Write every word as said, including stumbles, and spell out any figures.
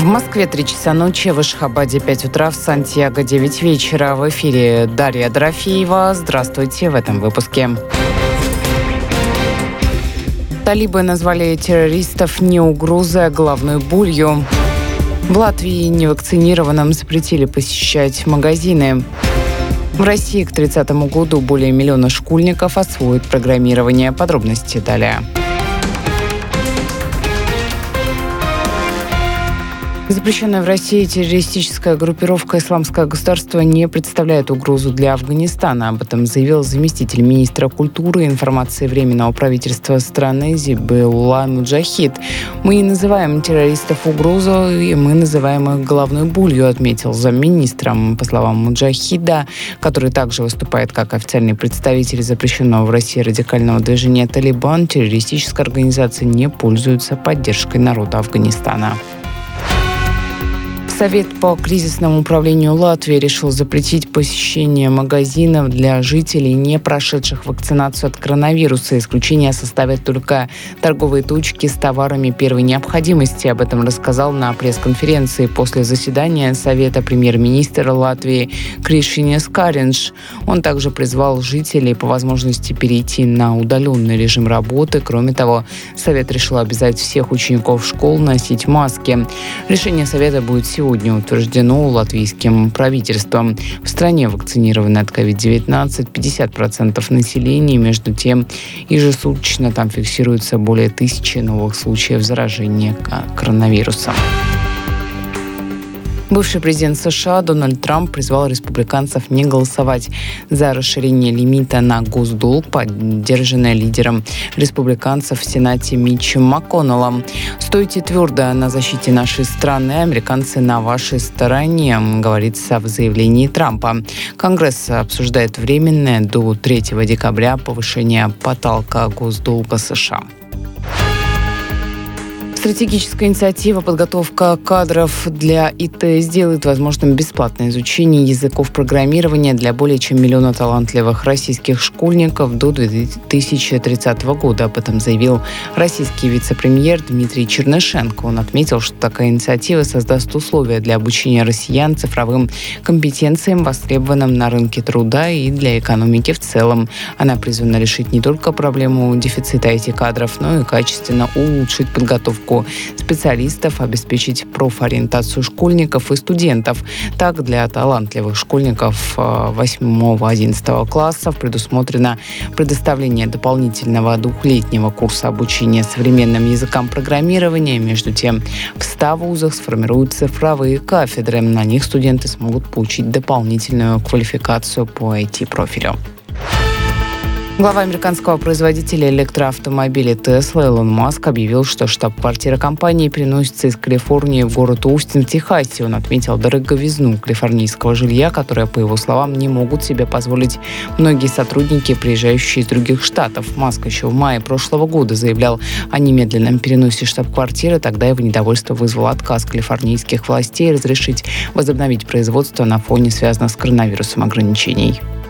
В Москве три часа ночи, в Ашхабаде пять утра, в Сантьяго девять вечера. В эфире Дарья Дорофеева. Здравствуйте в этом выпуске. Талибы назвали террористов не угрозой, а головной болью. В Латвии невакцинированным запретили посещать магазины. В России к тридцатому году более миллиона школьников освоят программирование. Подробности далее. Запрещенная в России террористическая группировка «Исламское государство» не представляет угрозу для Афганистана. Об этом заявил заместитель министра культуры и информации Временного правительства страны Зибилулла Муджахид. «Мы не называем террористов угрозой, мы называем их головной болью», отметил замминистра. По словам Муджахида, который также выступает как официальный представитель запрещенного в России радикального движения «Талибан», террористическая организация не пользуется поддержкой народа Афганистана. Совет по кризисному управлению Латвии решил запретить посещение магазинов для жителей, не прошедших вакцинацию от коронавируса. Исключение составят только торговые точки с товарами первой необходимости. Об этом рассказал на пресс-конференции после заседания Совета премьер-министр Латвии Кришинис Каринш. Он также призвал жителей по возможности перейти на удаленный режим работы. Кроме того, Совет решил обязать всех учеников школ носить маски. Решение Совета будет сегодня Сегодня утверждено латвийским правительством. В стране вакцинированы от ковид девятнадцать пятьдесят процентов населения. Между тем, ежесуточно там фиксируется более тысячи новых случаев заражения коронавирусом. Бывший президент США Дональд Трамп призвал республиканцев не голосовать за расширение лимита на госдолг, поддержанное лидером республиканцев в Сенате Митчем МакКоннеллом. «Стойте твердо на защите нашей страны, американцы на вашей стороне», говорится в заявлении Трампа. Конгресс обсуждает временное до третьего декабря повышение потолка госдолга США. Стратегическая инициатива «Подготовка кадров для ИТ» сделает возможным бесплатное изучение языков программирования для более чем миллиона талантливых российских школьников до две тысячи тридцатого года. Об этом заявил российский вице-премьер Дмитрий Чернышенко. Он отметил, что такая инициатива создаст условия для обучения россиян цифровым компетенциям, востребованным на рынке труда и для экономики в целом. Она призвана решить не только проблему дефицита ай ти-кадров, но и качественно улучшить подготовку специалистов, обеспечить профориентацию школьников и студентов. Так, для талантливых школьников восьмого-одиннадцатого классов предусмотрено предоставление дополнительного двухлетнего курса обучения современным языкам программирования. Между тем, в ста вузах сформируют цифровые кафедры. На них студенты смогут получить дополнительную квалификацию по ай ти-профилю. Глава американского производителя электроавтомобилей Tesla Илон Маск объявил, что штаб-квартира компании переносится из Калифорнии в город Остин в Техасе. Он отметил дороговизну калифорнийского жилья, которое, по его словам, не могут себе позволить многие сотрудники, приезжающие из других штатов. Маск еще в мае прошлого года заявлял о немедленном переносе штаб-квартиры. Тогда его недовольство вызвал отказ калифорнийских властей разрешить возобновить производство на фоне связанных с коронавирусом ограничений.